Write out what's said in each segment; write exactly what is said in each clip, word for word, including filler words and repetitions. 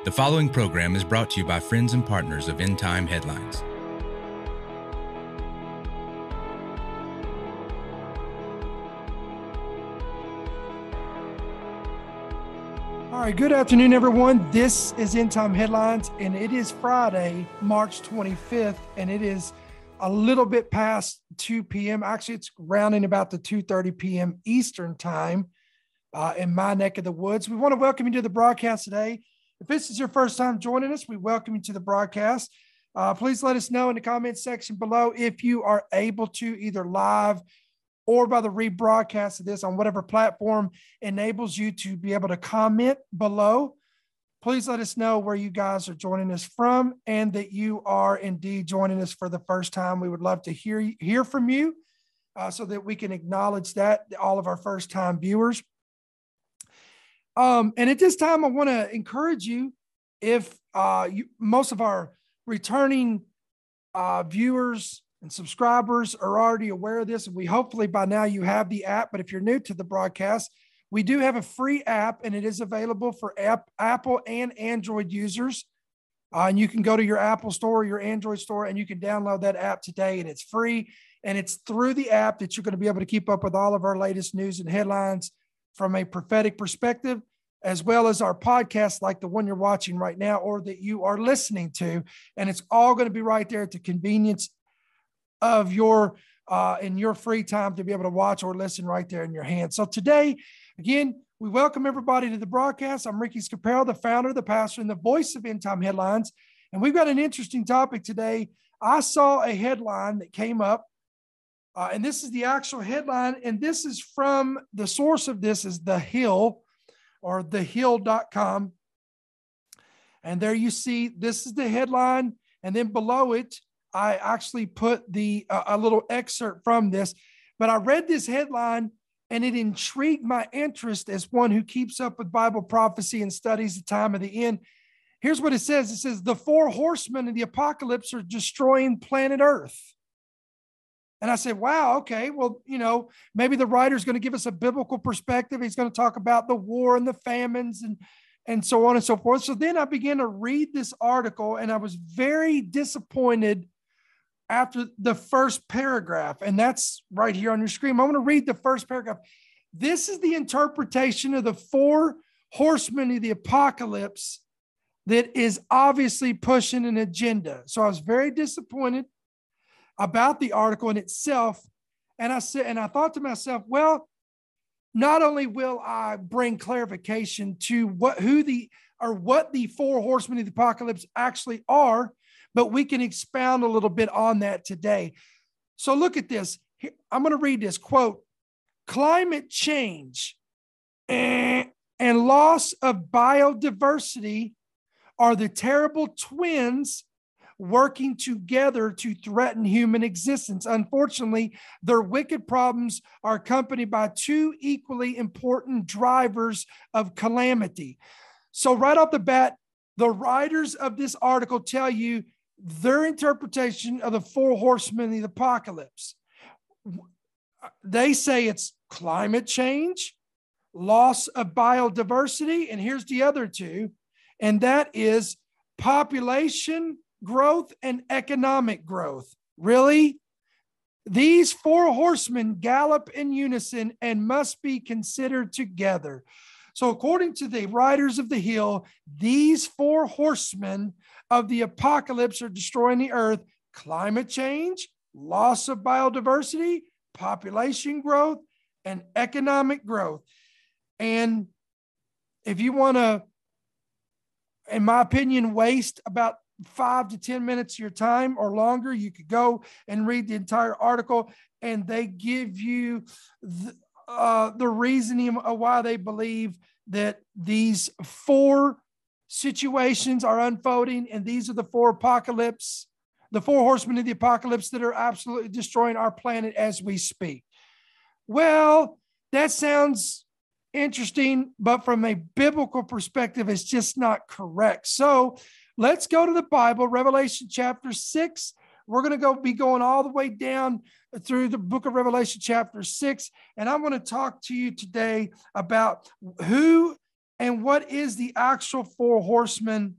The following program is brought to you by friends and partners of End Time Headlines. All right, good afternoon, everyone. This is End Time Headlines, and it is Friday, March twenty-fifth, and it is a little bit past two p.m. Actually, it's rounding about the two thirty p.m. Eastern time uh, in my neck of the woods. We want to welcome you to the broadcast today. If this is your first time joining us, we welcome you to the broadcast. Uh, please let us know in the comments section below if you are able to, either live or by the rebroadcast of this on whatever platform enables you to be able to comment below. Please let us know where you guys are joining us from and that you are indeed joining us for the first time. We would love to hear, hear from you uh, so that we can acknowledge that, all of our first-time viewers. Um, and at this time, I want to encourage you, if uh, you, most of our returning uh, viewers and subscribers are already aware of this, and we hopefully by now you have the app, but if you're new to the broadcast, we do have a free app, and it is available for app, Apple and Android users. Uh, and you can go to your Apple store or your Android store, and you can download that app today, and it's free. And it's through the app that you're going to be able to keep up with all of our latest news and headlines from a prophetic perspective, as well as our podcasts like the one you're watching right now or that you are listening to. And it's all going to be right there at the convenience of your, uh, in your free time to be able to watch or listen right there in your hand. So today, again, we welcome everybody to the broadcast. I'm Ricky Scaparo, the founder, the pastor, and the voice of End Time Headlines. And we've got an interesting topic today. I saw a headline that came up, uh, and this is the actual headline, and this is from, the source of this is The Hill, or the hill dot com. And there you see, this is the headline. And then below it, I actually put the uh, a little excerpt from this. But I read this headline, and it intrigued my interest as one who keeps up with Bible prophecy and studies the time of the end. Here's what it says. It says, the four horsemen of the apocalypse are destroying planet Earth. And I said, wow, okay, well, you know, maybe the writer's going to give us a biblical perspective. He's going to talk about the war and the famines and, and so on and so forth. So then I began to read this article, and I was very disappointed after the first paragraph. And that's right here on your screen. I'm going to read the first paragraph. This is the interpretation of the four horsemen of the apocalypse that is obviously pushing an agenda. So I was very disappointed about the article in itself. And I said, and I thought to myself, well, not only will I bring clarification to what, who the, or what the four horsemen of the apocalypse actually are, but we can expound a little bit on that today. So look at this. I'm going to read this quote: climate change and loss of biodiversity are the terrible twins working together to threaten human existence. Unfortunately, their wicked problems are accompanied by two equally important drivers of calamity. So right off the bat, the writers of this article tell you their interpretation of the four horsemen of the apocalypse. They say it's climate change, loss of biodiversity, and here's the other two, and that is population growth and economic growth. Really? These four horsemen gallop in unison and must be considered together. So according to the writers of The Hill, these four horsemen of the apocalypse are destroying the earth: climate change, loss of biodiversity, population growth, and economic growth. And if you want to, in my opinion, waste about five to ten minutes of your time or longer, you could go and read the entire article, and they give you the, uh, the reasoning of why they believe that these four situations are unfolding, and these are the four apocalypse, the four horsemen of the apocalypse that are absolutely destroying our planet as we speak. Well, that sounds interesting, but from a biblical perspective, it's just not correct. So let's go to the Bible, Revelation chapter six. We're going to go be going all the way down through the book of Revelation chapter six. And I'm going to talk to you today about who and what is the actual four horsemen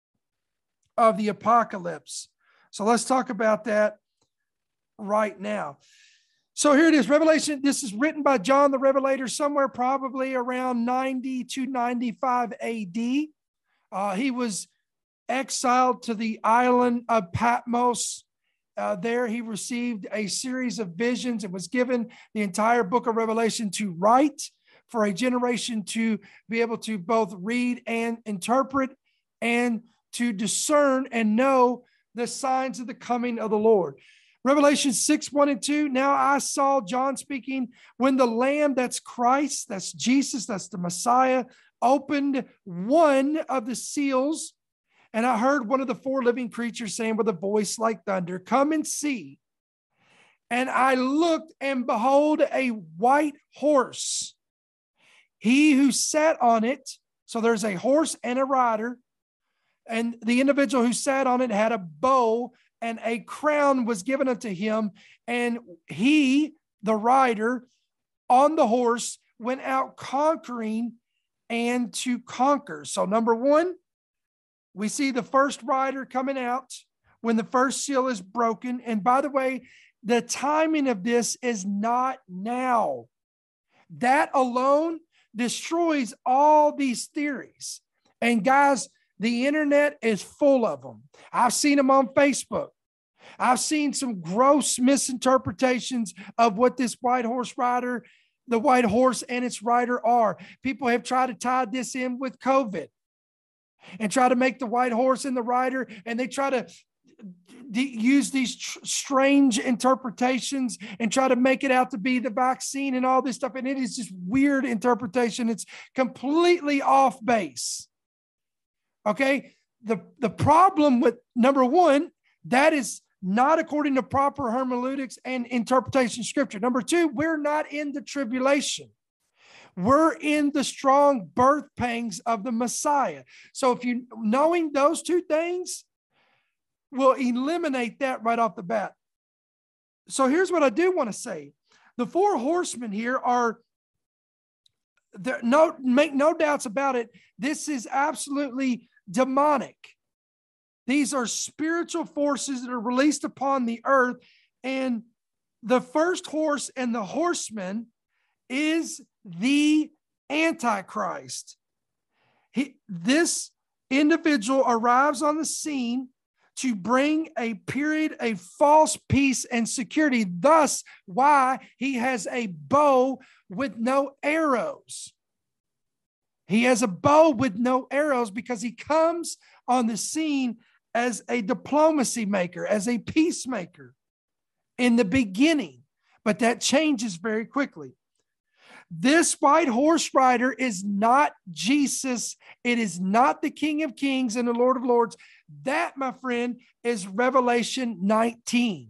of the apocalypse. So let's talk about that right now. So here it is, Revelation. This is written by John the Revelator somewhere probably around ninety to ninety-five A D. Uh, he was exiled to the island of Patmos. Uh, there he received a series of visions and was given the entire book of Revelation to write for a generation to be able to both read and interpret and to discern and know the signs of the coming of the Lord. Revelation six, one and two. Now I saw, John speaking, when the Lamb, that's Christ, that's Jesus, that's the Messiah, opened one of the seals. And I heard one of the four living creatures saying with a voice like thunder, come and see. And I looked, and behold, a white horse. He who sat on it, so there's a horse and a rider, and the individual who sat on it had a bow, and a crown was given unto him. And he, the rider on the horse, went out conquering and to conquer. So number one, we see the first rider coming out when the first seal is broken. And by the way, the timing of this is not now. That alone destroys all these theories. And guys, the internet is full of them. I've seen them on Facebook. I've seen some gross misinterpretations of what this white horse rider, the white horse and its rider are. People have tried to tie this in with COVID and try to make the white horse and the rider, and they try to d- use these tr- strange interpretations and try to make it out to be the vaccine and all this stuff. And it is just weird interpretation. It's completely off base. Okay. The, the problem with number one, that is not according to proper hermeneutics and interpretation of scripture. Number two, we're not in the tribulation. We're in the strong birth pangs of the Messiah. So if you, knowing those two things will eliminate that right off the bat. So here's what I do want to say. The four horsemen here are, there, no, make no doubts about it. This is absolutely demonic. These are spiritual forces that are released upon the earth. And the first horse and the horseman is the Antichrist. He, this individual arrives on the scene to bring a period of false peace and security. Thus, why he has a bow with no arrows. He has a bow with no arrows because he comes on the scene as a diplomacy maker, as a peacemaker in the beginning. But that changes very quickly. This white horse rider is not Jesus. It is not the King of Kings and the Lord of Lords. That, my friend, is Revelation nineteen.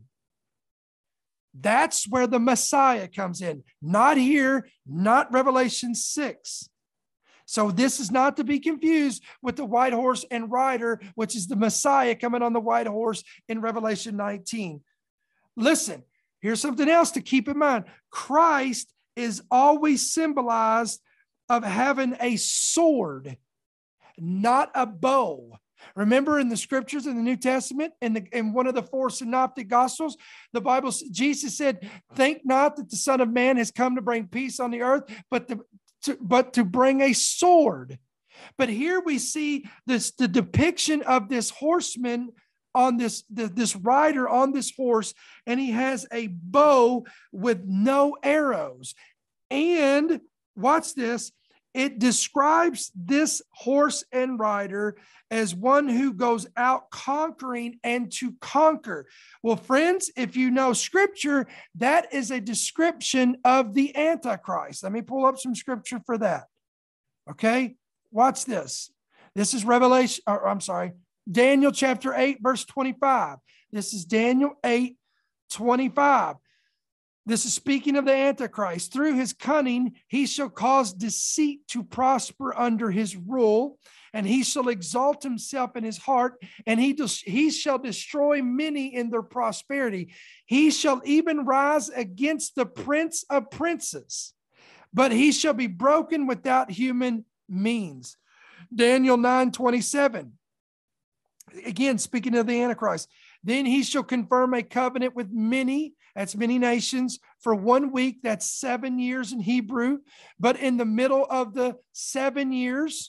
That's where the Messiah comes in. Not here, not Revelation six. So this is not to be confused with the white horse and rider, which is the Messiah coming on the white horse in Revelation nineteen. Listen, here's something else to keep in mind. Christ is always symbolized of having a sword, not a bow. Remember in the scriptures in the New Testament, in, the, in one of the four synoptic gospels, the Bible, Jesus said, think not that the Son of Man has come to bring peace on the earth, but to, to, but to bring a sword. But here we see this, the depiction of this horseman on this, the, this rider on this horse, and he has a bow with no arrows. And watch this, it describes this horse and rider as one who goes out conquering and to conquer. Well, friends, if you know scripture, that is a description of the Antichrist. Let me pull up some scripture for that. Okay, watch this. This is Revelation, or I'm sorry, Daniel chapter eight, verse twenty-five. This is Daniel eight, twenty-five. This is speaking of the Antichrist. Through his cunning, he shall cause deceit to prosper under his rule, and he shall exalt himself in his heart, and he, he shall destroy many in their prosperity. He shall even rise against the prince of princes, but he shall be broken without human means. Daniel nine twenty-seven. Again, speaking of the Antichrist, then he shall confirm a covenant with many, that's many nations, for one week, that's seven years in Hebrew. But in the middle of the seven years,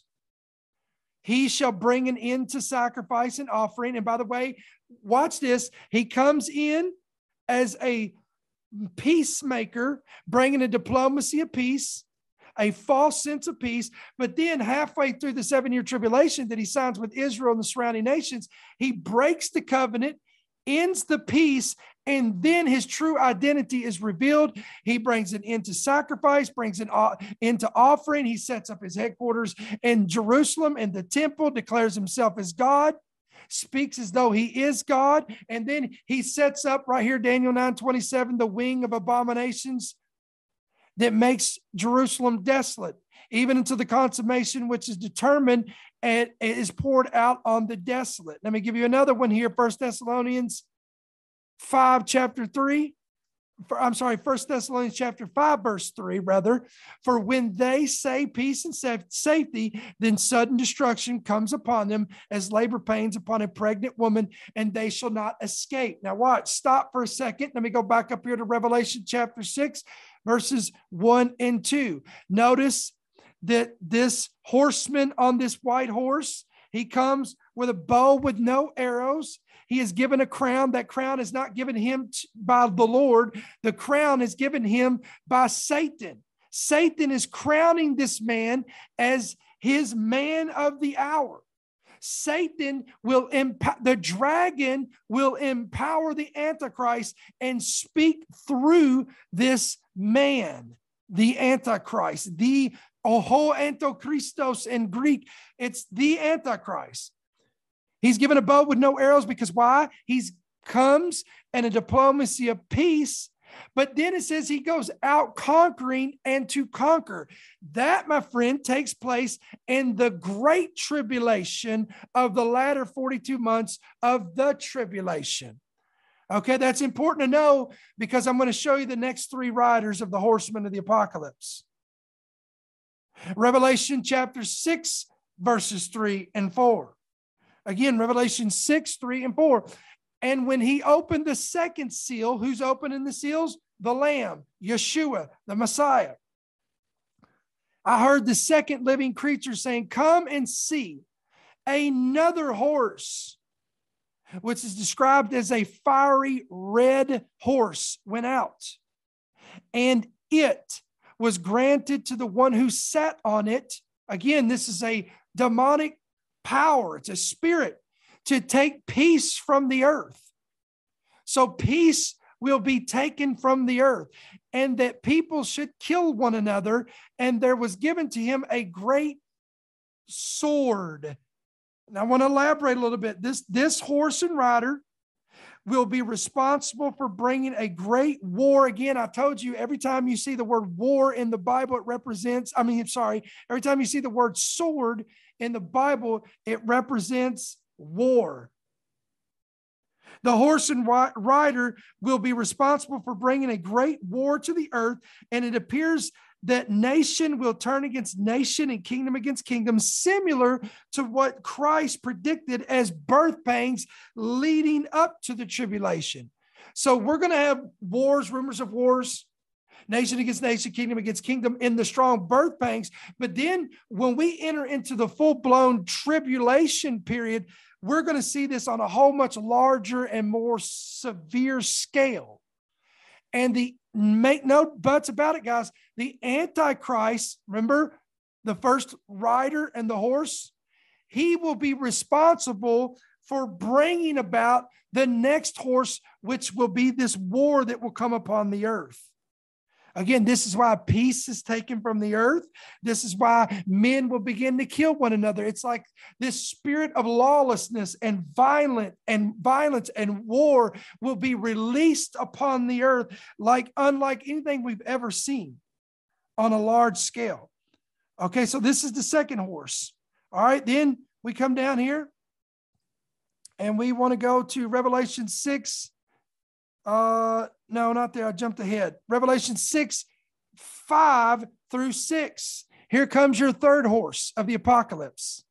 he shall bring an end to sacrifice and offering. And by the way, watch this. He comes in as a peacemaker, bringing a diplomacy of peace, a false sense of peace. But then halfway through the seven-year tribulation that he signs with Israel and the surrounding nations, he breaks the covenant, ends the peace, and then his true identity is revealed. He brings an end to sacrifice, brings an end to offering. He sets up his headquarters in Jerusalem and the temple, declares himself as God, speaks as though he is God. And then he sets up right here, Daniel nine twenty-seven, the wing of abominations that makes Jerusalem desolate, even until the consummation which is determined and is poured out on the desolate. Let me give you another one here, First Thessalonians five, chapter three. For, I'm sorry, First Thessalonians chapter five, verse three, rather. For when they say peace and safety, then sudden destruction comes upon them as labor pains upon a pregnant woman, and they shall not escape. Now watch, stop for a second. Let me go back up here to Revelation chapter six, verses one and two. Notice that this horseman on this white horse, he comes with a bow with no arrows. He is given a crown. That crown is not given him by the Lord. The crown is given him by Satan. Satan is crowning this man as his man of the hour. Satan will empower, the dragon will empower the Antichrist and speak through this man, the Antichrist, the Oho Antochristos in Greek. It's the Antichrist. He's given a bow with no arrows because why? He's comes in a diplomacy of peace, but then it says he goes out conquering and to conquer. That, my friend, takes place in the great tribulation of the latter forty-two months of the tribulation. Okay, that's important to know because I'm going to show you the next three riders of the horsemen of the apocalypse. Revelation chapter six, verses three and four. Again, Revelation six, three and four. And when he opened the second seal, who's opening the seals? The Lamb, Yeshua, the Messiah. I heard the second living creature saying, come and see. Another horse, which is described as a fiery red horse, went out. And it was granted to the one who sat on it. Again, this is a demonic power. It's a spirit to take peace from the earth. So peace will be taken from the earth, and that people should kill one another. And there was given to him a great sword. And I want to elaborate a little bit. This, this horse and rider will be responsible for bringing a great war. Again, I told you, every time you see the word war in the Bible, it represents, I mean, sorry, every time you see the word sword in the Bible, it represents war. The horse and rider will be responsible for bringing a great war to the earth, and it appears that nation will turn against nation and kingdom against kingdom, similar to what Christ predicted as birth pangs leading up to the tribulation. So we're going to have wars, rumors of wars, nation against nation, kingdom against kingdom in the strong birth pangs. But then when we enter into the full-blown tribulation period, we're going to see this on a whole much larger and more severe scale. And the make no buts about it, guys, the Antichrist, remember the first rider and the horse? He will be responsible for bringing about the next horse, which will be this war that will come upon the earth. Again, this is why peace is taken from the earth. This is why men will begin to kill one another. It's like this spirit of lawlessness and violent and violence and war will be released upon the earth like unlike anything we've ever seen on a large scale. Okay, so this is the second horse. All right, then we come down here and we want to go to Revelation six. Uh, no, not there. I jumped ahead. Revelation six, five through six. Here comes your third horse of the apocalypse.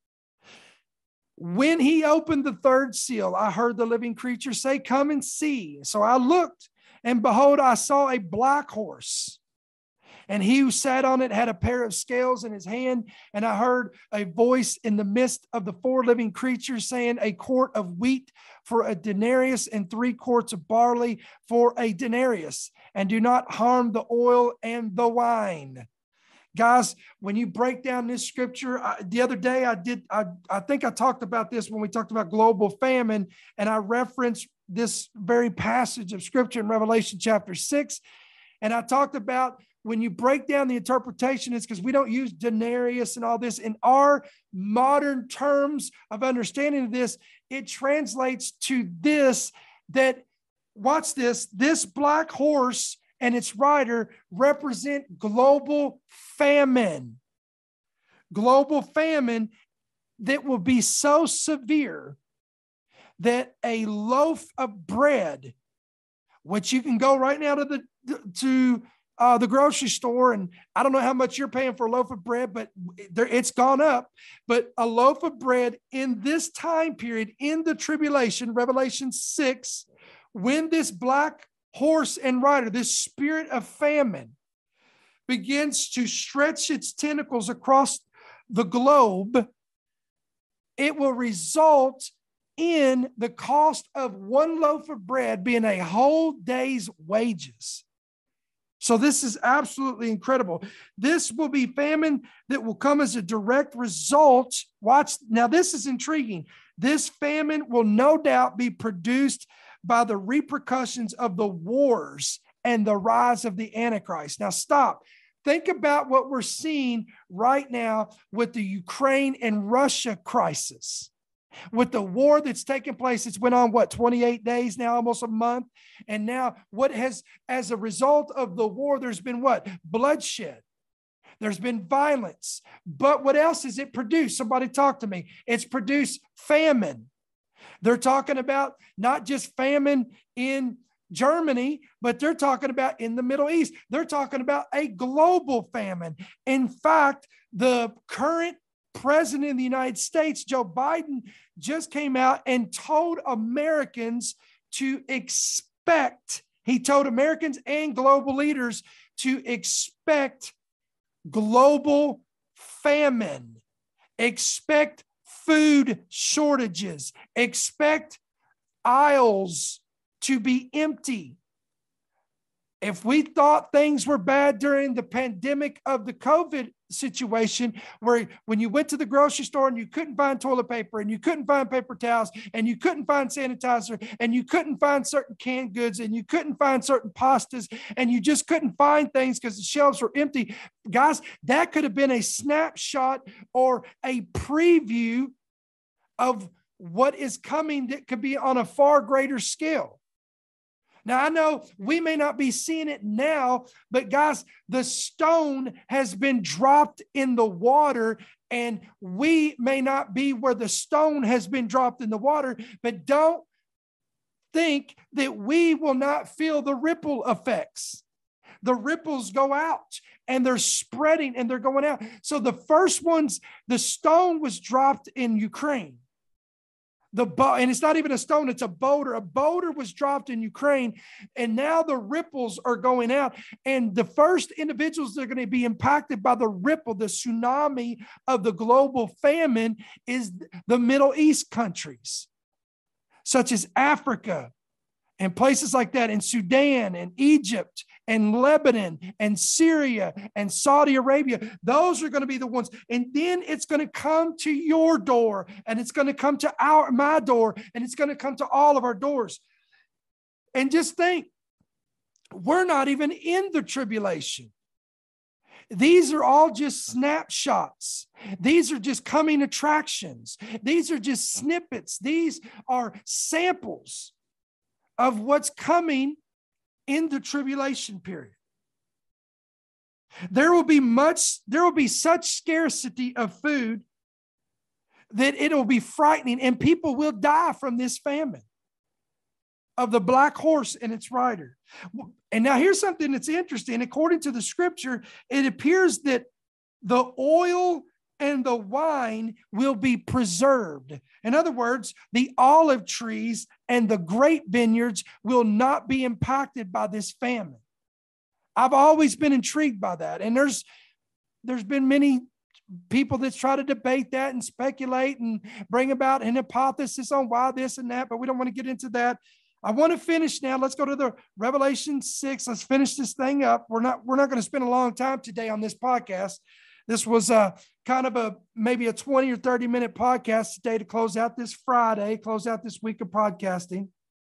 When he opened the third seal, I heard the living creature say, come and see. So I looked, and behold, I saw a black horse. And he who sat on it had a pair of scales in his hand. And I heard a voice in the midst of the four living creatures saying, a quart of wheat for a denarius and three quarts of barley for a denarius. And do not harm the oil and the wine. Guys, when you break down this scripture, I, the other day I did, I, I think I talked about this when we talked about global famine, and I referenced this very passage of scripture in Revelation chapter six. And I talked about when you break down the interpretation, it's because we don't use denarius and all this. In our modern terms of understanding of this, it translates to this, that, watch this, this black horse and its rider represent global famine. Global famine that will be so severe that a loaf of bread, which you can go right now to the to uh, the grocery store, and I don't know how much you're paying for a loaf of bread, but there, it's gone up. But a loaf of bread in this time period, in the tribulation, Revelation six, when this black horse and rider, this spirit of famine, begins to stretch its tentacles across the globe, it will result in the cost of one loaf of bread being a whole day's wages. So this is absolutely incredible. This will be famine that will come as a direct result. Watch, now this is intriguing. This famine will no doubt be produced by the repercussions of the wars and the rise of the Antichrist. Now stop. Think about what we're seeing right now with the Ukraine and Russia crisis. With the war that's taken place, it's went on, what, twenty-eight days now, almost a month. And now what has, as a result of the war, there's been what? Bloodshed. There's been violence. But what else has it produced? Somebody talk to me. It's produced famine. They're talking about not just famine in Germany, but they're talking about in the Middle East. They're talking about a global famine. In fact, the current president of the United States, Joe Biden, just came out and told Americans to expect, he told Americans and global leaders to expect global famine, expect food shortages, expect aisles to be empty. If we thought things were bad during the pandemic of the COVID situation, where when you went to the grocery store and you couldn't find toilet paper and you couldn't find paper towels and you couldn't find sanitizer and you couldn't find certain canned goods and you couldn't find certain pastas and you just couldn't find things because the shelves were empty, guys, that could have been a snapshot or a preview of what is coming that could be on a far greater scale. Now, I know we may not be seeing it now, but guys, the stone has been dropped in the water, and we may not be where the stone has been dropped in the water, but don't think that we will not feel the ripple effects. The ripples go out and they're spreading and they're going out. So the first ones, the stone was dropped in Ukraine. The bo- and it's not even a stone, it's a boulder. A boulder was dropped in Ukraine, and now the ripples are going out. And the first individuals that are going to be impacted by the ripple, the tsunami of the global famine, is the Middle East countries, such as Africa and places like that, in Sudan and Egypt and Lebanon and Syria and Saudi Arabia. Those are going to be the ones. And then it's going to come to your door, and it's going to come to our my door, and it's going to come to all of our doors. And just think, we're not even in the tribulation. These are all just snapshots. These are just coming attractions. These are just snippets. These are samples of what's coming in the tribulation period. There will be much, there will be such scarcity of food that it'll be frightening, and people will die from this famine of the black horse and its rider. And now here's something that's interesting. According to the scripture, it appears that the oil and the wine will be preserved. In other words, the olive trees and the grape vineyards will not be impacted by this famine. I've always been intrigued by that. And there's, there's been many people that try to debate that and speculate and bring about an hypothesis on why this and that, but we don't want to get into that. I want to finish now. Let's go to the Revelation six. Let's finish this thing up. We're not, we're not going to spend a long time today on this podcast. This was a kind of a, maybe a twenty or thirty minute podcast today to close out this Friday, close out this week of podcasting.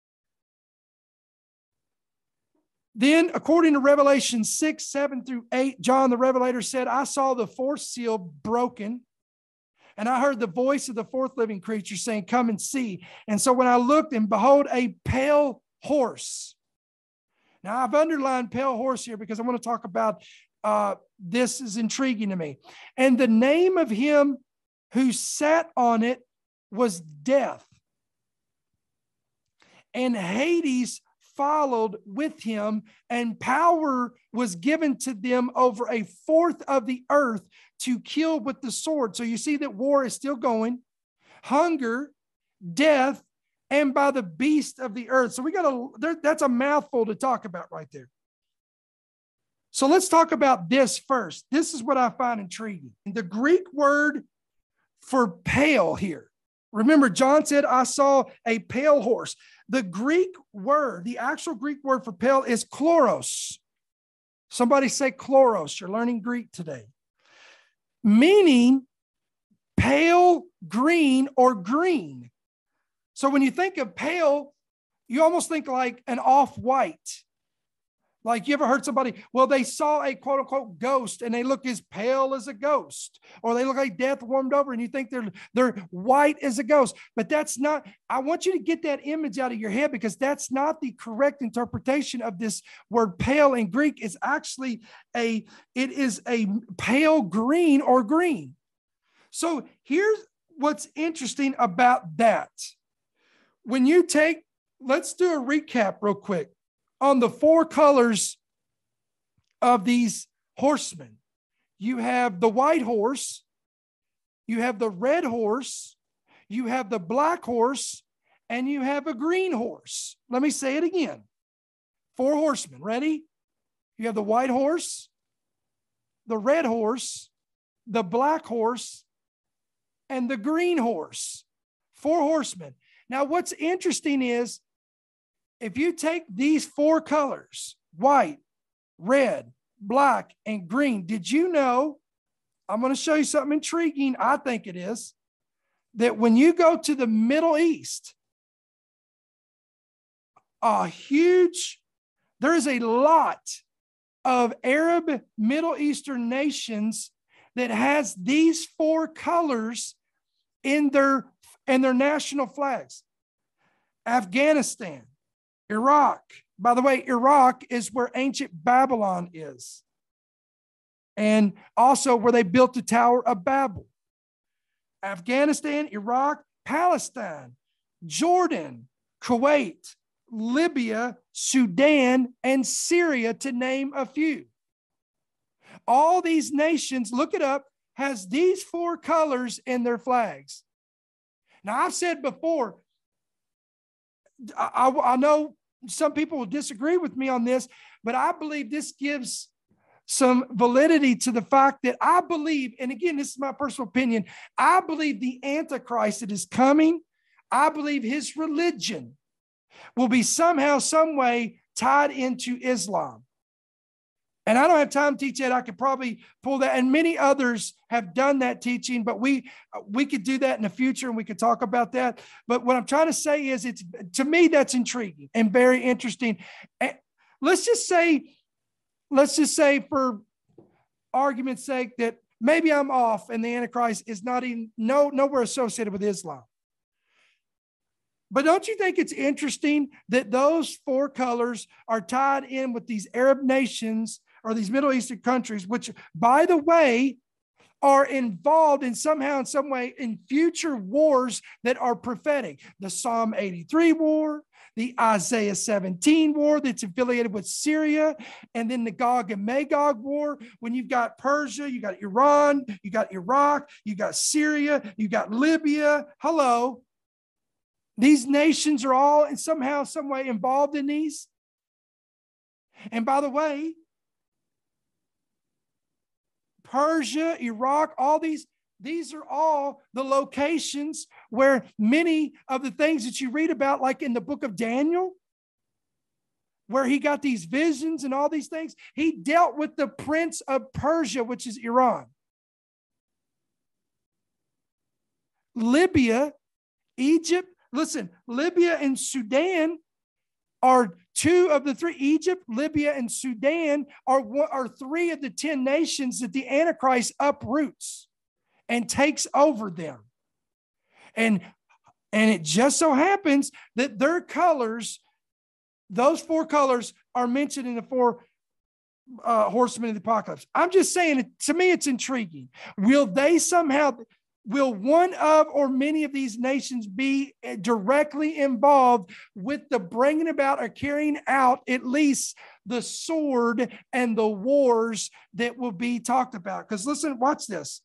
Then, according to Revelation six, seven through eight, John the Revelator said, I saw the fourth seal broken, and I heard the voice of the fourth living creature saying, come and see. And so when I looked, and behold, a pale horse. Now, I've underlined pale horse here because I want to talk about uh, this is intriguing to me. And the name of him who sat on it was Death. And Hades followed with him, and power was given to them over a fourth of the earth to kill with the sword. So you see that war is still going, hunger, death, and by the beast of the earth. So we got to, that's a mouthful to talk about right there. So let's talk about this first. This is what I find intriguing. The Greek word for pale here. Remember, John said, I saw a pale horse. The Greek word, the actual Greek word for pale is chloros. Somebody say chloros. You're learning Greek today. Meaning pale green or green. So when you think of pale, you almost think like an off-white. Like you ever heard somebody, well, they saw a quote unquote ghost and they look as pale as a ghost, or they look like death warmed over and you think they're, they're white as a ghost, but that's not, I want you to get that image out of your head because that's not the correct interpretation of this word pale in Greek. It's actually a, it is a pale green or green. So here's what's interesting about that. When you take, let's do a recap real quick on the four colors of these horsemen. You have the white horse, you have the red horse, you have the black horse, and you have a green horse. Let me say it again. Four horsemen. Ready? You have the white horse, the red horse, the black horse, and the green horse. Four horsemen. Now, what's interesting is if you take these four colors, white, red, black, and green, did you know, I'm going to show you something intriguing, I think it is, that when you go to the Middle East, a huge, there is a lot of Arab Middle Eastern nations that has these four colors in their, in their national flags. Afghanistan, Iraq. By the way, Iraq is where ancient Babylon is. And also where they built the Tower of Babel. Afghanistan, Iraq, Palestine, Jordan, Kuwait, Libya, Sudan, and Syria, to name a few. All these nations, look it up, has these four colors in their flags. Now, I've said before, I, I, I know some people will disagree with me on this, but I believe this gives some validity to the fact that I believe, and again, this is my personal opinion, I believe the Antichrist that is coming, I believe his religion will be somehow, some way tied into Islam. And I don't have time to teach that. I could probably pull that. And many others have done that teaching, but we, we could do that in the future and we could talk about that. But what I'm trying to say is it's, to me, that's intriguing and very interesting. And let's just say, let's just say for argument's sake that maybe I'm off and the Antichrist is not even, no, nowhere associated with Islam. But don't you think it's interesting that those four colors are tied in with these Arab nations or these Middle Eastern countries, which, by the way, are involved in somehow, in some way, in future wars that are prophetic? The Psalm eighty-three war, the Isaiah seventeen war that's affiliated with Syria, and then the Gog and Magog war, when you've got Persia, you got Iran, you got Iraq, you got Syria, you got Libya. Hello. These nations are all in somehow, some way involved in these. And by the way, Persia, Iraq, all these, these are all the locations where many of the things that you read about, like in the book of Daniel, where he got these visions and all these things, he dealt with the prince of Persia, which is Iran. Libya, Egypt, listen, Libya and Sudan are two of the three. Egypt, Libya, and Sudan are, are three of the ten nations that the Antichrist uproots and takes over them. And, and it just so happens that their colors, those four colors, are mentioned in the four uh, horsemen of the apocalypse. I'm just saying, to me, it's intriguing. Will they somehow... Will one of or many of these nations be directly involved with the bringing about or carrying out at least the sword and the wars that will be talked about? Because listen, watch this.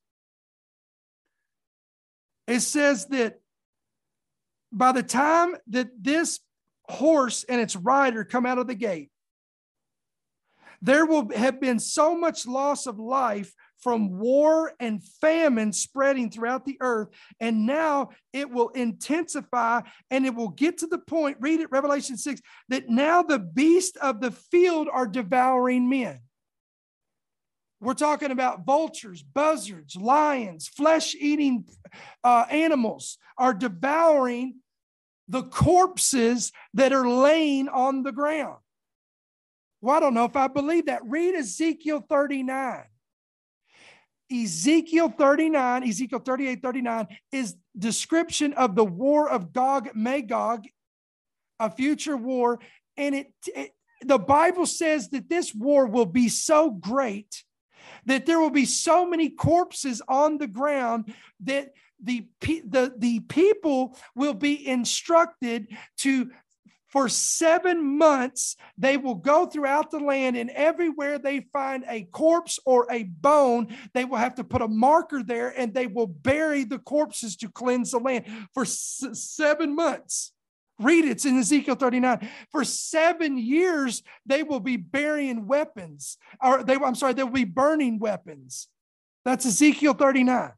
It says that by the time that this horse and its rider come out of the gate, there will have been so much loss of life from war and famine spreading throughout the earth. And now it will intensify, and it will get to the point, read it, Revelation six, that now the beasts of the field are devouring men. We're talking about vultures, buzzards, lions, flesh-eating uh, animals are devouring the corpses that are laying on the ground. Well, I don't know if I believe that. Read Ezekiel thirty-nine. Ezekiel thirty-nine, Ezekiel thirty-eight, thirty-nine is description of the war of Gog Magog, a future war. And it, it the Bible says that this war will be so great that there will be so many corpses on the ground that the, the, the people will be instructed to, for seven months, they will go throughout the land, and everywhere they find a corpse or a bone, they will have to put a marker there, and they will bury the corpses to cleanse the land for s- seven months. Read it, it's in Ezekiel thirty-nine. For seven years, they will be burying weapons, or they, I'm sorry, they will be burning weapons. That's Ezekiel thirty-nine.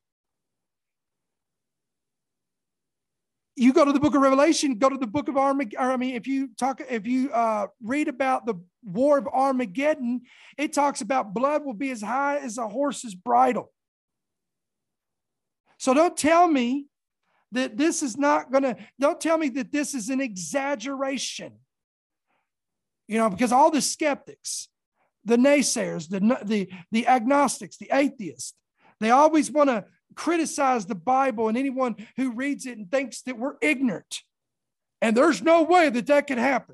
You go to the book of Revelation, go to the book of Armageddon. I mean, if you talk, if you uh, read about the war of Armageddon, it talks about blood will be as high as a horse's bridle. So don't tell me that this is not going to, don't tell me that this is an exaggeration. You know, because all the skeptics, the naysayers, the, the, the agnostics, the atheists, they always want to criticize the Bible and anyone who reads it and thinks that we're ignorant. And there's no way that that could happen.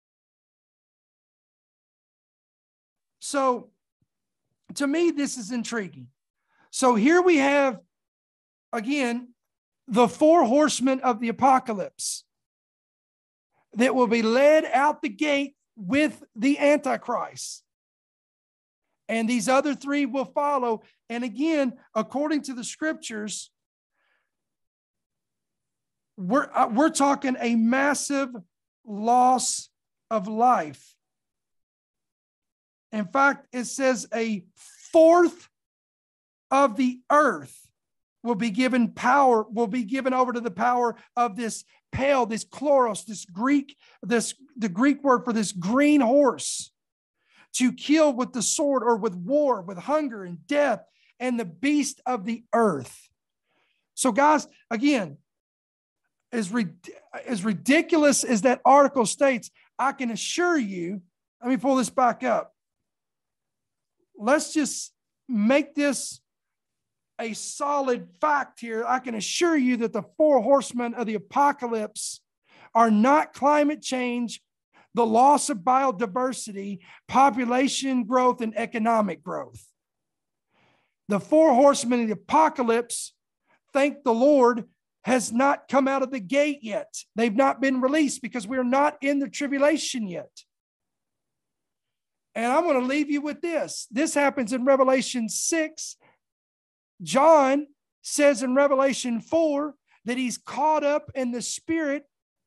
So to me, this is intriguing. So here we have, again, the four horsemen of the apocalypse that will be led out the gate with the Antichrist. And these other three will follow. And again, according to the scriptures, we're, uh, we're talking a massive loss of life. In fact, it says a fourth of the earth will be given power, will be given over to the power of this pale, this chloros, this Greek, this the Greek word for this green horse, to kill with the sword or with war, with hunger and death and the beast of the earth. So guys, again, as, as ridiculous as that article states, I can assure you, let me pull this back up. Let's just make this a solid fact here. I can assure you that the four horsemen of the apocalypse are not climate change, the loss of biodiversity, population growth, and economic growth. The four horsemen of the apocalypse, thank the Lord, has not come out of the gate yet. They've not been released because we're not in the tribulation yet. And I'm going to leave you with this. This happens in Revelation six. John says in Revelation four that he's caught up in the Spirit.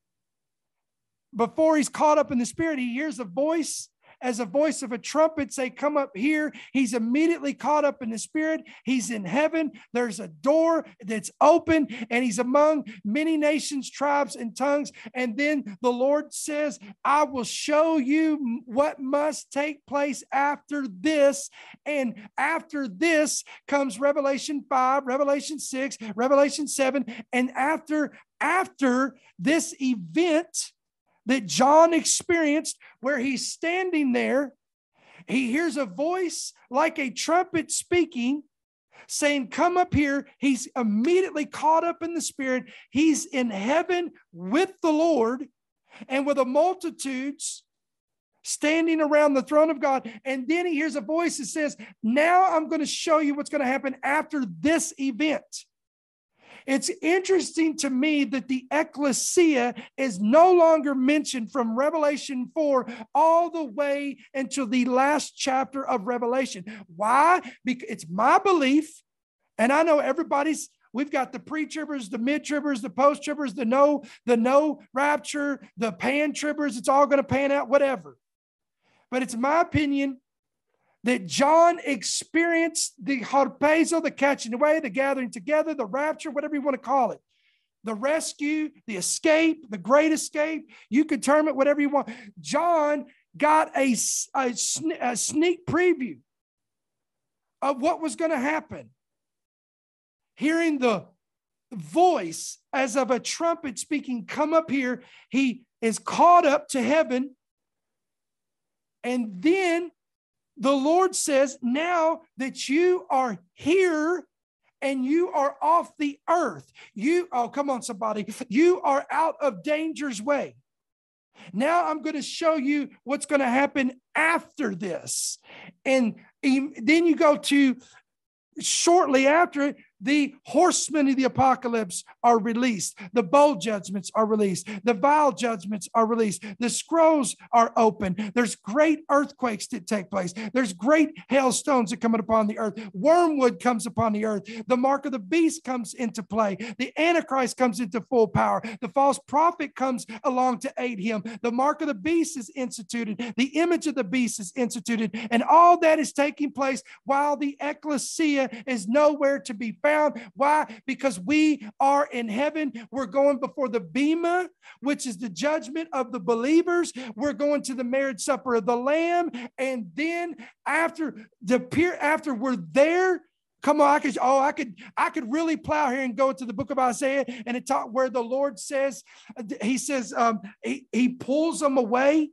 Before he's caught up in the Spirit, he hears a voice as a voice of a trumpet say, come up here. He's immediately caught up in the Spirit. He's in heaven. There's a door that's open, and he's among many nations, tribes, and tongues. And then the Lord says, I will show you what must take place after this. And after this comes Revelation five, Revelation six, Revelation seven. And after, after this event that John experienced, where he's standing there, he hears a voice like a trumpet speaking, saying, come up here. He's immediately caught up in the Spirit. He's in heaven with the Lord and with the multitudes standing around the throne of God. And then he hears a voice that says, now I'm going to show you what's going to happen after this event. It's interesting to me that the ecclesia is no longer mentioned from Revelation four all the way into the last chapter of Revelation. Why? Because it's my belief, and I know everybody's, we've got the pre-tribbers, the mid-tribbers, the post-tribbers, the no, the no rapture, the pan-tribbers. It's all going to pan out, whatever. But it's my opinion that John experienced the harpazo, the catching away, the gathering together, the rapture, whatever you want to call it, the rescue, the escape, the great escape. You could term it whatever you want. John got a, a, a sneak preview of what was going to happen. Hearing the voice as of a trumpet speaking, come up here. He is caught up to heaven. And then the Lord says, now that you are here and you are off the earth, you, oh, come on, somebody, you are out of danger's way. Now I'm going to show you what's going to happen after this. And then you go to shortly after it, the horsemen of the apocalypse are released. The bowl judgments are released. The vial judgments are released. The scrolls are open. There's great earthquakes that take place. There's great hailstones that come upon the earth. Wormwood comes upon the earth. The mark of the beast comes into play. The Antichrist comes into full power. The false prophet comes along to aid him. The mark of the beast is instituted. The image of the beast is instituted. And all that is taking place while the ecclesia is nowhere to be found. Found. Why? Because we are in heaven. We're going before the Bema, which is the judgment of the believers. We're going to the marriage supper of the Lamb. And then after the peer, after we're there, come on, I could, oh, I could, I could really plow here and go to the book of Isaiah and it talk where the Lord says, he says, um, he, he pulls them away.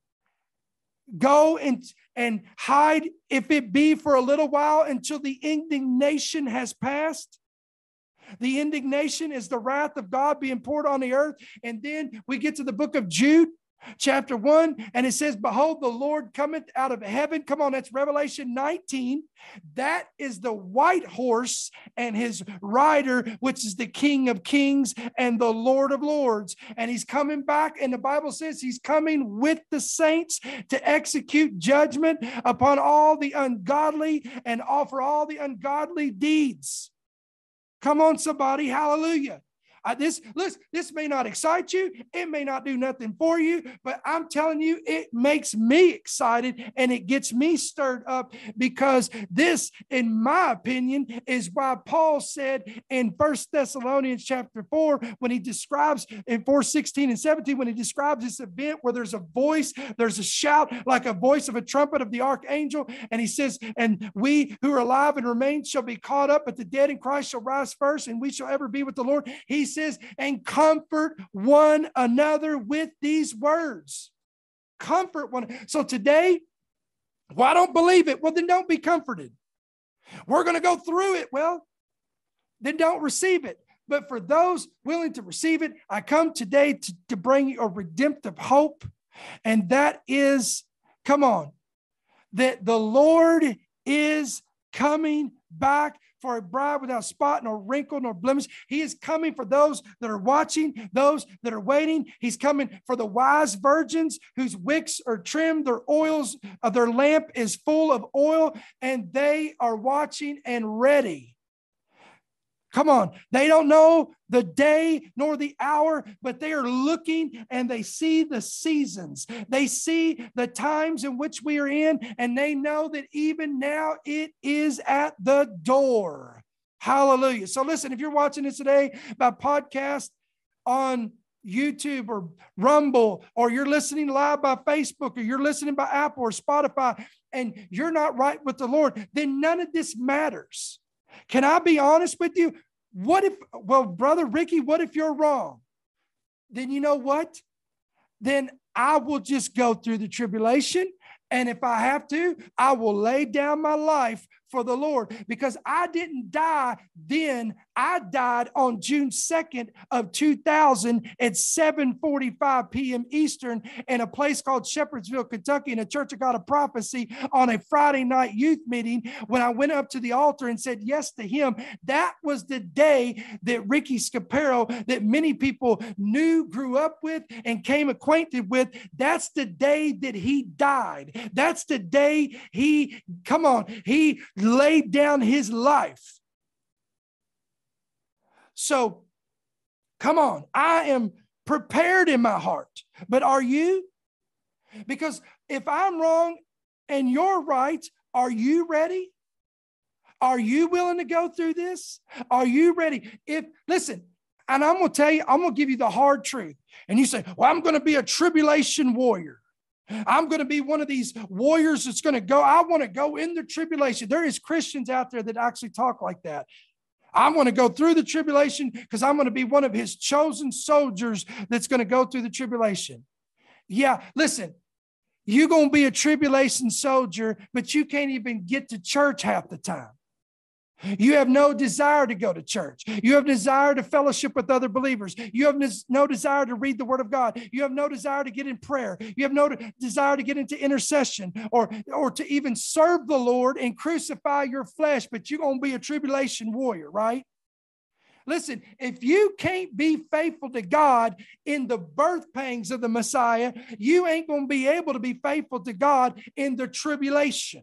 Go and, and hide, if it be for a little while, until the indignation has passed. The indignation is the wrath of God being poured on the earth. And then we get to the book of Jude, chapter one, and it says, behold, the Lord cometh out of heaven. Come on, that's Revelation nineteen. That is the white horse and his rider, which is the King of Kings and the Lord of Lords. And he's coming back, and the Bible says he's coming with the saints to execute judgment upon all the ungodly and offer all the ungodly deeds. Come on, somebody, hallelujah. Uh, this, listen, this may not excite you. It may not do nothing for you, but I'm telling you, it makes me excited and it gets me stirred up, because this, in my opinion, is why Paul said in First Thessalonians chapter four, when he describes in four sixteen and seventeen, when he describes this event where there's a voice, there's a shout like a voice of a trumpet of the archangel. And he says, and we who are alive and remain shall be caught up, but the dead in Christ shall rise first, and we shall ever be with the Lord. He says, and comfort one another with these words. Comfort one. So today, well, I don't believe it. Well, then don't be comforted. We're going to go through it. Well, then don't receive it. But for those willing to receive it, I come today to, to bring you a redemptive hope. And that is, come on, that the Lord is coming back for a bride without spot, nor wrinkle, nor blemish. He is coming for those that are watching, those that are waiting. He's coming for the wise virgins whose wicks are trimmed, their oils of their lamp is full of oil, and they are watching and ready. Come on. They don't know the day nor the hour, but they are looking and they see the seasons. They see the times in which we are in, and they know that even now it is at the door. Hallelujah. So listen, if you're watching this today by podcast on YouTube or Rumble, or you're listening live by Facebook, or you're listening by Apple or Spotify, and you're not right with the Lord, then none of this matters. Can I be honest with you? What if, well, Brother Ricky, what if you're wrong? Then you know what? Then I will just go through the tribulation. And if I have to, I will lay down my life for the Lord, because I didn't die then. I died on June second of two thousand at seven forty-five p.m. Eastern in a place called Shepherdsville, Kentucky, in a Church of God of Prophecy on a Friday night youth meeting, when I went up to the altar and said yes to him. That was the day that Ricky Scapero, that many people knew, grew up with, and came acquainted with, that's the day that he died. That's the day he, come on, he laid down his life. So, come on, I am prepared in my heart, but are you? Because if I'm wrong and you're right, are you ready? Are you willing to go through this? Are you ready? If, listen, and I'm going to tell you, I'm going to give you the hard truth. And you say, well, I'm going to be a tribulation warrior. I'm going to be one of these warriors that's going to go. I want to go in the tribulation. There is Christians out there that actually talk like that. I'm going to go through the tribulation because I'm going to be one of his chosen soldiers that's going to go through the tribulation. Yeah, listen, you're going to be a tribulation soldier, but you can't even get to church half the time. You have no desire to go to church. You have desire to fellowship with other believers. You have no desire to read the word of God. You have no desire to get in prayer. You have no desire to get into intercession or, or to even serve the Lord and crucify your flesh, but you're going to be a tribulation warrior, right? Listen, if you can't be faithful to God in the birth pangs of the Messiah, you ain't going to be able to be faithful to God in the tribulation.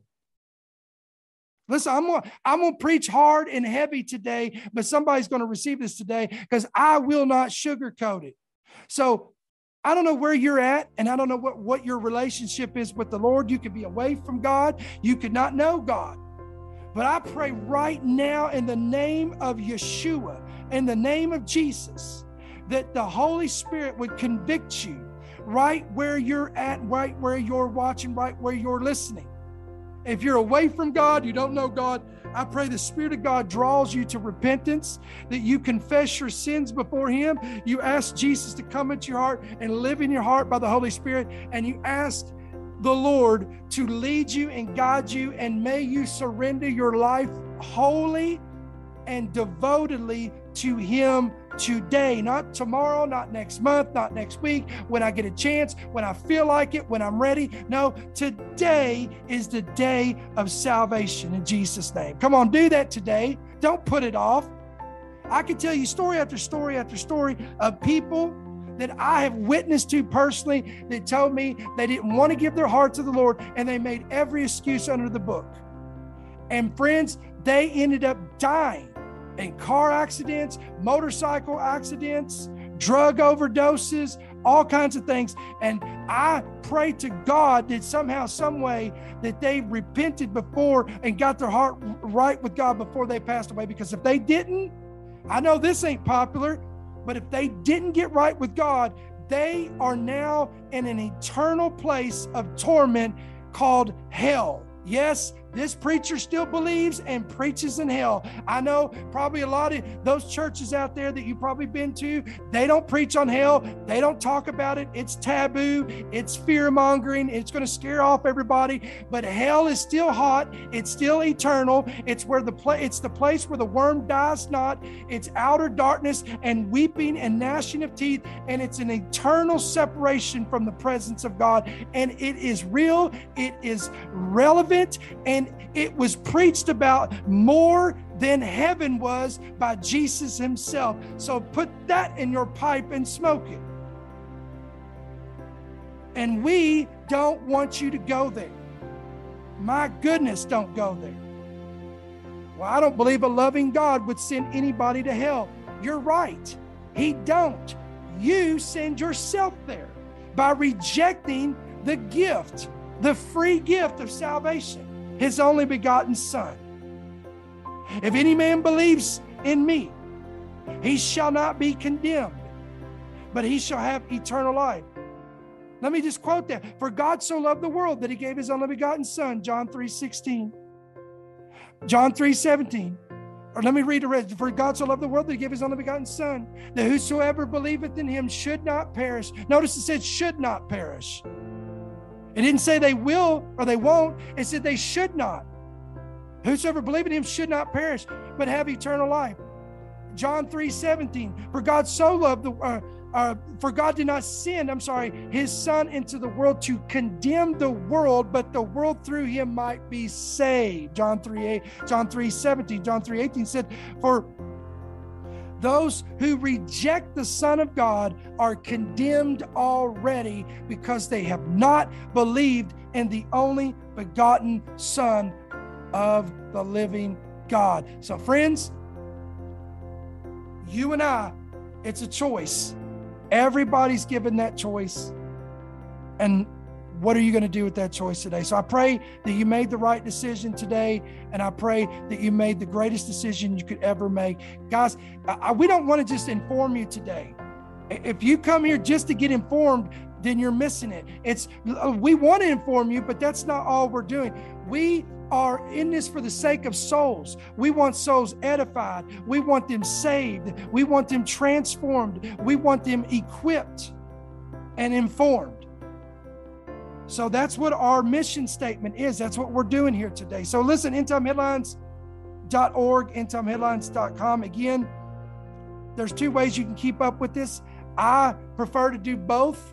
Listen, I'm going I'm going to preach hard and heavy today, but somebody's going to receive this today because I will not sugarcoat it. So I don't know where you're at, and I don't know what, what your relationship is with the Lord. You could be away from God. You could not know God. But I pray right now in the name of Yeshua, in the name of Jesus, that the Holy Spirit would convict you right where you're at, right where you're watching, right where you're listening. If you're away from God, you don't know God, I pray the Spirit of God draws you to repentance, that you confess your sins before Him. You ask Jesus to come into your heart and live in your heart by the Holy Spirit, and you ask the Lord to lead you and guide you, and may you surrender your life wholly and devotedly to Him today, not tomorrow, not next month, not next week, when I get a chance, when I feel like it, when I'm ready. No, today is the day of salvation in Jesus' name. Come on, do that today. Don't put it off. I can tell you story after story after story of people that I have witnessed to personally that told me they didn't want to give their heart to the Lord, and they made every excuse under the book. And friends, they ended up dying in car accidents, motorcycle accidents, drug overdoses, all kinds of things. And I pray to God that somehow, some way, that they repented before and got their heart right with God before they passed away. Because if they didn't, I know this ain't popular, but if they didn't get right with God, they are now in an eternal place of torment called hell. Yes, this preacher still believes and preaches in hell. I know probably a lot of those churches out there that you've probably been to, they don't preach on hell. They don't talk about it. It's taboo. It's fear-mongering. It's going to scare off everybody. But hell is still hot. It's still eternal. It's where the pla- It's the place where the worm dies not. It's outer darkness and weeping and gnashing of teeth. And it's an eternal separation from the presence of God. And it is real. It is relevant. And and it was preached about more than heaven was by Jesus himself. So put that in your pipe and smoke it. And we don't want you to go there. My goodness, don't go there. Well, I don't believe a loving God would send anybody to hell. You're right. He don't. You send yourself there by rejecting the gift, the free gift of salvation, his only begotten Son. If any man believes in me, he shall not be condemned, but he shall have eternal life. Let me just quote that. For God so loved the world that he gave his only begotten Son, John three sixteen. John three seventeen. Or let me read the rest. For God so loved the world that he gave his only begotten Son, that whosoever believeth in him should not perish. Notice it said should not perish. It didn't say they will or they won't. It said they should not. Whosoever believeth in him should not perish, but have eternal life. John three seventeen. For God so loved the uh, uh, for God did not send, I'm sorry, his Son into the world to condemn the world, but the world through him might be saved. John three eight, John three seventeen, John three eighteen said, for those who reject the Son of God are condemned already because they have not believed in the only begotten Son of the living God. So friends, you and I, it's a choice. Everybody's given that choice. And what are you going to do with that choice today? So I pray that you made the right decision today. And I pray that you made the greatest decision you could ever make. Guys, I, we don't want to just inform you today. If you come here just to get informed, then you're missing it. It's we want to inform you, but that's not all we're doing. We are in this for the sake of souls. We want souls edified. We want them saved. We want them transformed. We want them equipped and informed. So that's what our mission statement is. That's what we're doing here today. So listen, end time headlines dot org, end time headlines dot com. Again, there's two ways you can keep up with this. I prefer to do both.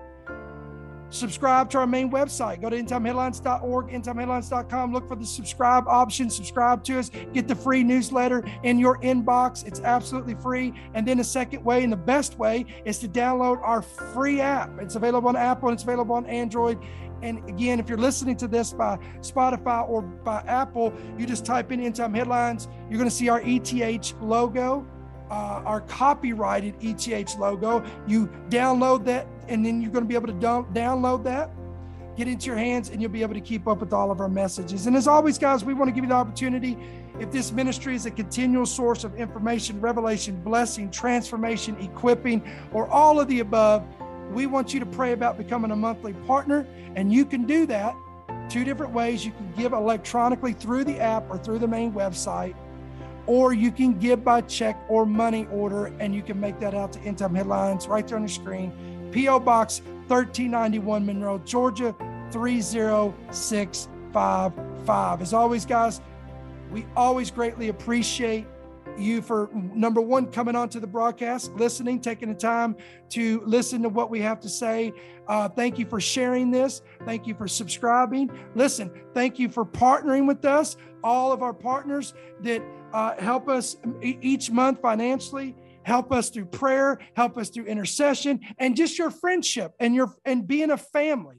Subscribe to our main website. Go to end time headlines dot org, end time headlines dot com. Look for the subscribe option. Subscribe to us. Get the free newsletter in your inbox. It's absolutely free. And then the second way and the best way is to download our free app. It's available on Apple and it's available on Android. And again, if you're listening to this by Spotify or by Apple, you just type in End Time Headlines. You're going to see our E T H logo. Uh, our copyrighted E T H logo. You download that, and then you're going to be able to do- download that, get into your hands, and you'll be able to keep up with all of our messages. And as always, guys, we want to give you the opportunity. If this ministry is a continual source of information, revelation, blessing, transformation, equipping, or all of the above, we want you to pray about becoming a monthly partner. And you can do that two different ways. You can give electronically through the app or through the main website, or you can give by check or money order, and you can make that out to End Time Headlines right there on your screen. P O Box thirteen ninety-one, Monroe, Georgia, three zero six five five. As always, guys, we always greatly appreciate you for, number one, coming onto the broadcast, listening, taking the time to listen to what we have to say. Uh, thank you for sharing this. Thank you for subscribing. Listen, thank you for partnering with us. All of our partners that uh, help us e- each month financially, help us through prayer, help us through intercession, and just your friendship and your and being a family.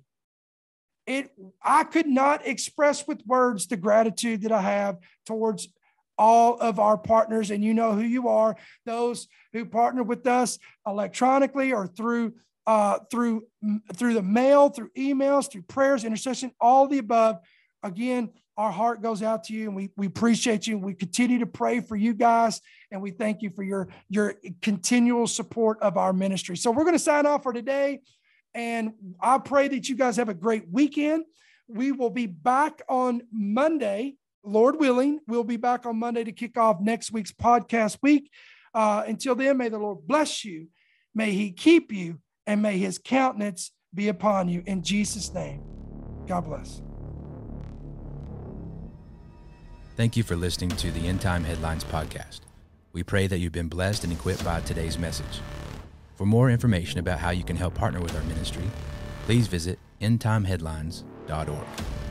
It I could not express with words the gratitude that I have towards all of our partners, and you know who you are. Those who partner with us electronically or through uh, through through the mail, through emails, through prayers, intercession, all the above. Again, our heart goes out to you, and we, we appreciate you. We continue to pray for you guys, and we thank you for your, your continual support of our ministry. So we're going to sign off for today, and I pray that you guys have a great weekend. We will be back on Monday, Lord willing. We'll be back on Monday to kick off next week's podcast week. Uh, until then, may the Lord bless you. May he keep you, and may his countenance be upon you. In Jesus' name, God bless. Thank you for listening to the End Time Headlines podcast. We pray that you've been blessed and equipped by today's message. For more information about how you can help partner with our ministry, please visit end time headlines dot org.